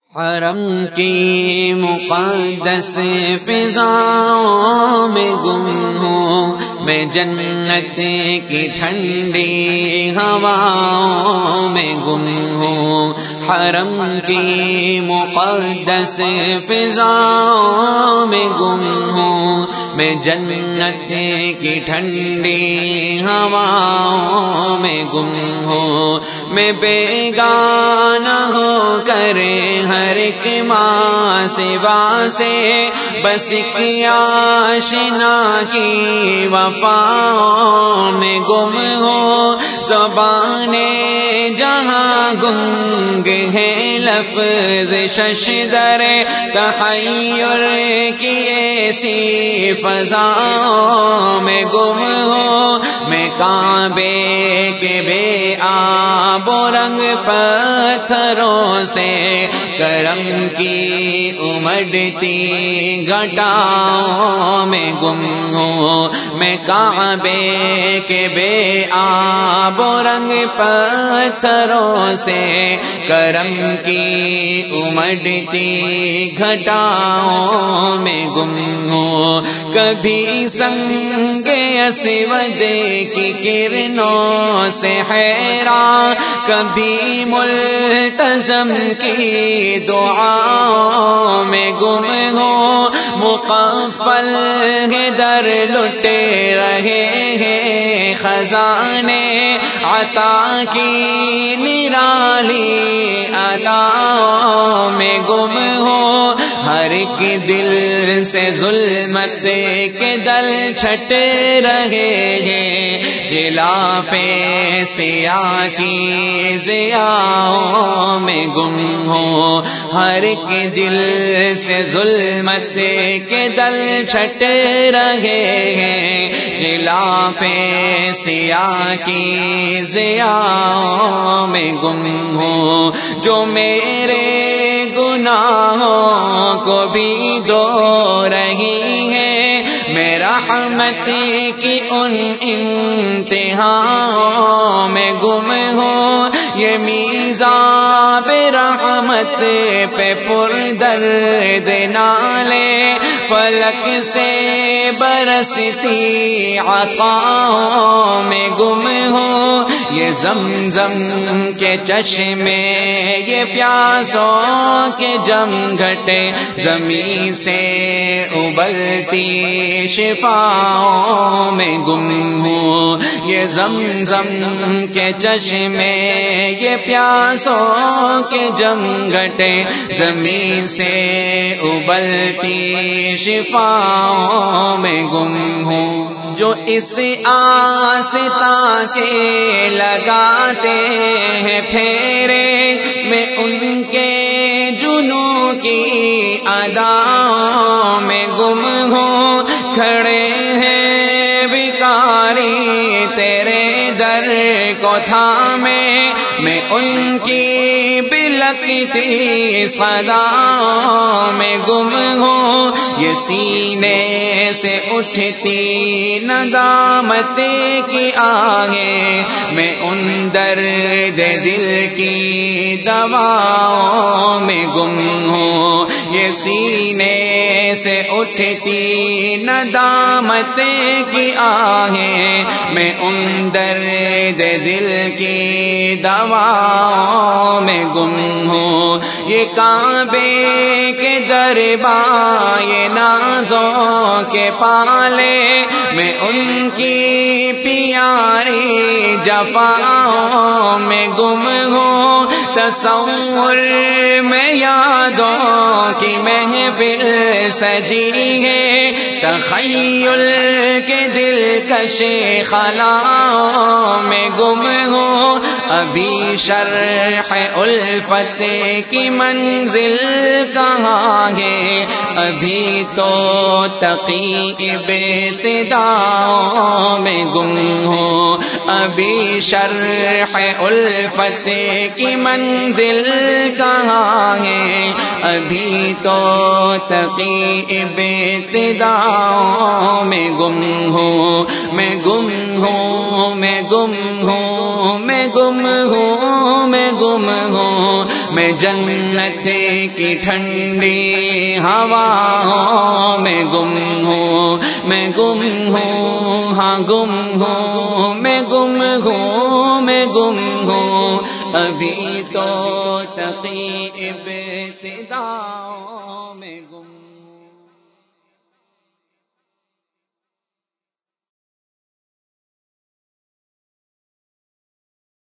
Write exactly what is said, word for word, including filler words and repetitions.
حرم کی مقدس فضاؤں میں گم ہوں میں، جنت کی ٹھنڈی ہواؤں میں گم ہوں۔ حرم کی مقدس فضاؤں میں گم ہوں میں، جنت کی ٹھنڈی ہواؤں میں گم ہوں۔ میں بیگانہ ہو کر ہر ایک ماں سوا سے، بس ایک آشنا کی وفاؤں میں گم ہو۔ زبان جہاں گنگ ہے، لفظ ششدر تحیر کی ایسی فضاؤں میں گم ہو۔ میں کعبے کے بے آب و رنگ پتھروں سے، کرم کی امڑتی گھٹاؤں میں گم ہوں۔ میں کعبے کے بے آب و رنگ پتھروں سے، کرم کی امڑتی گھٹاؤں میں گم ہوں۔ کبھی سنگ اسود کی کرنوں سے حیران، کبھی ملتزم کی دعاؤں میں گم ہوں۔ مقفل ہے در لٹے رہے ہیں خزانے، عطا کی نرالی اداؤں میں گم ہو۔ ہر ایک دل سے ظلمت کے دل چھٹ رہے ہیں، غلاف سیاہ کی ضیاؤں میں گم ہو۔ ہر ایک دل سے ظلمت کے دل چھٹ رہے ہیں، غلاف سیاہ کی ضیاؤں میں گم ہو۔ جو میرے گناہوں کو بھی دھو رہی ہے، میں رحمت کی ان انتہاؤں میں گم ہوں۔ یہ میزاب رحمت پہ پر درد نالے، فلک سے برستی عطاؤں میں گم ہوں۔ یہ زمزم کے چشمے، یہ پیاسوں کے جم گھٹے، زمین سے ابلتی شفاؤں میں گم ہوں۔ یہ زمزم کے چشمے، یہ پیاسوں کے جم گھٹے، زمین سے ابلتی شفاؤں میں گم ہوں۔ جو اس آستاں کے لگاتے ہیں پھیرے، میں ان کے جنوں کی اداؤں میں گم ہوں۔ کھڑے ہیں بھکاری تیرے در کو تھامے، میں ان کی بلکتی صداؤں میں گم ہوں۔ یہ سینے سے اٹھتی ندامت کی آہیں، میں ان درد دل کی دواؤں میں گم ہوں۔ یہ سینے سے اٹھتی ندامت کی آہیں، میں ان درد دل کی دواؤں میں گم ہوں۔ یہ کعبے کے دربار، یہ نازوں کے پالے، میں ان کی پیاری جفاؤں میں گم ہوں۔ تصور میں یادوں کی محفل سجی ہے، تخیل کے دلکش خلاؤں میں گم ہوں۔ ابھی شرح الفت کی منزل کہاں ہے، ابھی تو تقی ابتداؤں میں گم ہوں۔ ابھی شرح الفت کی منزل کہاں ہے، ابھی تو تقی ابتداؤں میں گم ہوں۔ میں گم ہوں، میں گم ہوں، میں گم ہوں، میں گم ہوں، میں جنت کی ٹھنڈی ہواؤں میں گم ہوں، میں گم ہوں، ہاں گم ہوں، میں گم ہوں، میں گم ہوں، ابھی تو تقی ابتداؤں میں گم